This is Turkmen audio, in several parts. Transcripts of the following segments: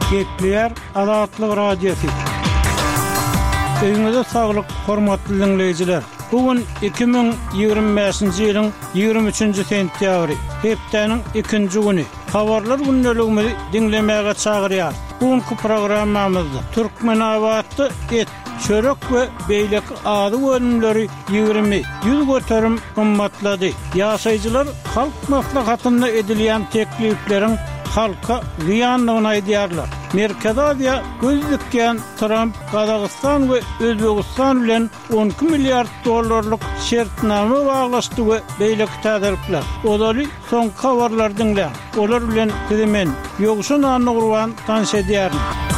Gekliler Azatlyk Radiosu. Öňüňizde saglyk, hormatly dinleyijiler. Bugün 2025-nji ýylyň 23-nji sentýabry, hepdeniň 2-nji güni. Habarlar günneligini dinlemäge çagyrýar. Bugünkü programmamyzda Türkmenabatda et, çörek we beýlek ady önümleri 20 100 göterim gymmatlady. Ýaşaýjylar halk maslahatynda edilýän teklifleriň halka ziyanlygyny aýdýarlar. Merkez Aziýa göz dikýän Trump Gazagystan we Özbegistan bilen 12 milliard dollarlyk şertname baglaşdy we beýlek täziripler. Olary soň habarlar dinle. Olar bilen bizimen ýogşun anygurwan tanşedýär.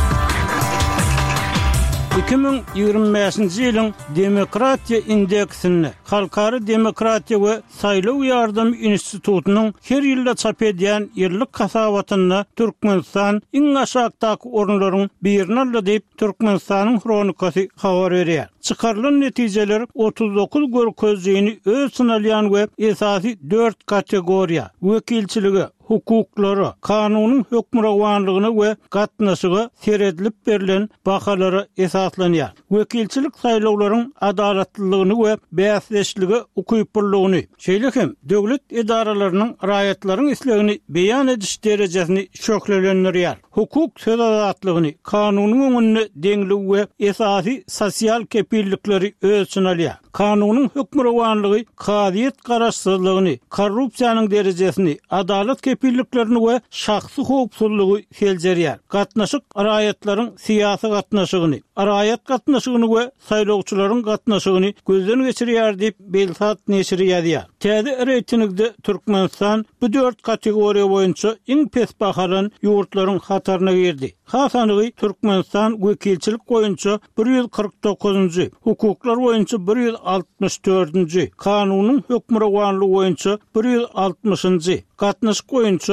2025-nji ýylyň Demokratiýa indeksini Halkary Demokratiýa we Saýlaw ýardym institutunyň her ýylda çap edýän ýyllyk hasabatyna Türkmenistan iň aşagdaky orunlaryň birini aldy diýip Türkmenistanyň Kronikasy habar berýär. Çykarylan netijeler 39 görkezliğini öz synalýan we esasy 4 kategoriýa: wekilçiligi, hukuklary, kanunyň hökmrawanlygyny we gatnaşygy seredilip berilen bahalary esaslanýar. Wekilçilik saýlawlaryň adalatlylygyny we bäsleşligi ukypyrlygyny, şeýlehem döwlet edaralarynyň raýatlaryň islegini beýan ediş derejesini şöklenýär. Hukuk söz azatlygyny, kanunyň öňünde deňlik we esasy sosial kepillikleri öz synalýar. Kanunyň hökmrawanlygy, kadiýet garaşsyzlygyny, korrupsiýanyň derejesini, adalet kepilliklerini we şahsy howpsuzlygy seljerýär. Gatnaşyk raýatlaryň siýasy gatnaşygyny, raýat gatnaşygyny we saýlawçylaryň gatnaşygyny gözden geçirýär diýip Belsat neşri ýazýar. Täze reytingde Türkmenistan bu 4 kategoriýa boýunça iň pes bahalan ýurtlaryň hataryna girdi. Hasanygy Türkmenistan wekilçilik boýunça 149-njy, hukuklar boýunça 164-njy, kanunyň hökmrawanlygy boýunça 160-njy, gatnaşyk boýunça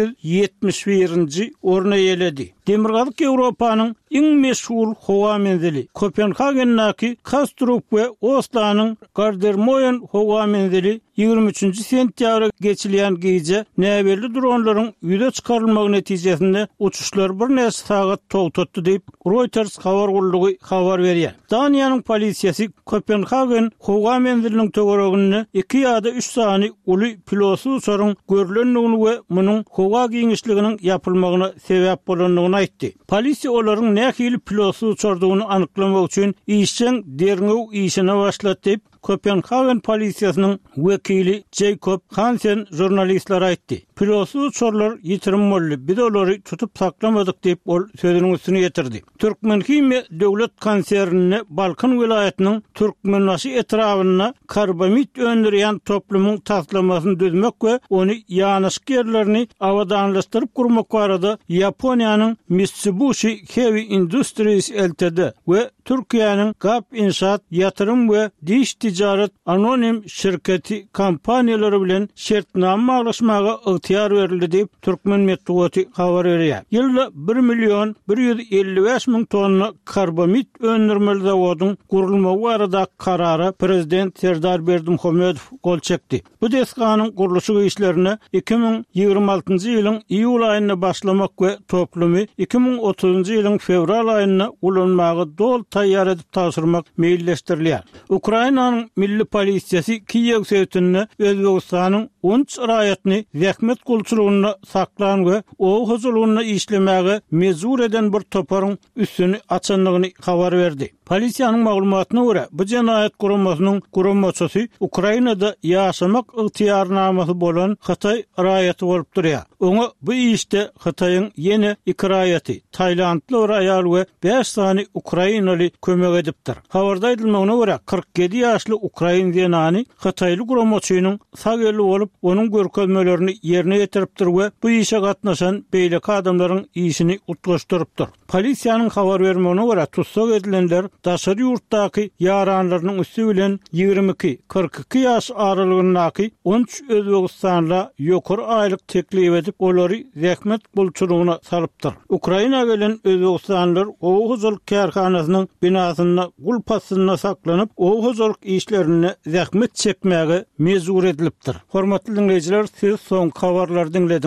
171-nji orna ýeledi. Demirgazyk Ýewropanyň iň meşhur howa menzili Kopenhagennäki Kastrup we Oslo'nyň Gardermoen howa menzili 23-nji sentýabra geçilýän gece näberli dronlaryň ýüze çykarylmagy netijesinde uçuşlar bir näçe sagat togtatdy diýip Reuters habar gurulugy habar berýär. Daniýanyň polisiýasy Kopenhagen howa menziliniň töwereginde 2 ýa-da 3 sany uly pilotsy uçaryň görülenligini we munyň howa giňişliginiň ýapylmagyna sebäp bolanlygyny aýtdy. Polisiýa olaryň nähili pilotsy uçardygyny anyklamak üçin işçiň derňew işine başlady diýip Kopenhagen polisiýasynyň wekili Jacob Hansen jurnalistler aýtdy. Pilotsy uçarlar ýitirim boldy. Biz olary tutup saklamadyk diýip ol sözüniň üstüne ýetirdi. Türkmenhimiýa döwlet konsernine Balkan vilayatynyň Türkmenbaşy etrawyna karbamid öndürýän toplumyň taslamasyny düzmek we ony ýanyşyk ýerlerini awadanlaşdyryp gurmak barada Ýaponiýanyň Mitsubishi Heavy Industries Ltd we Türkiýanyň GAP İnşaat Ýatyrym we Diş Ticaret Anonim şirketi kampaniýalary bilen şertname baglaşmaga ygtyar berildi diýip Türkmen Medeniýeti habar berýär. Ýylda 1.155.000 tonna karbamid öndürmeli zawodyň gurulmagy barada karara Prezident Serdar Berdimuhamedow gol çekdi. Bu deskanyň guruluşy işlerini 2026-njy ýylyň iýul aýyna başlamak we toplumy 2030-njy ýylyň fevral aýyna ulanmagy dol taýýar edip taşyrmak meýilleşdirilýär. Ukrainanyň milli polisiýasy Kiýew şehrinde Özbegistanyň 13 raýatyny zähmet gulçulugyna saklan we o huzurlugyna işlemäge mezur eden bir toparyň üstüni açanlygyny habar berdi. Polisiýanyň maglumatyna görä, bu jenaýat guramasynyň guramaçysy Ukrainada ýaşamak ygtyýarnamasy bolan Hatay raýaty bolup durýar. Oňa bu işde Hataýyň ýene 2 raýaty, Taýlandly bir aýal we 5 sany Ukrainaly kömek edipdir. Habarda aýdylmagyna görä, 47 ýaşly Ukrain zenany Hataýly guramaçynyň sagely bolup, onuň görkezmelerini ýerine ýetiripdir we bu işe gatnaşan beýleki adamlaryň işini utgaşdyrypdyr. Polisiýanyň habar bermegine görä, tutsak edilenler daşary ýurtdaky ýaranlarynyň üstü bilen 22-42 ýaş aralygyndaky 13 Özbegistanla ýokary aýlyk teklip edip olary zähmet bulçulugyna salypdyr. Ukraina bilen Özbegistanlylar o huzurluk kärhanasynyň binasyna gul passyna saklanyp, o huzurluk işlerini zähmet çekmäge mezur edilipdir. Hormatly dinleyijiler, siz soň habarlary dinlediniz.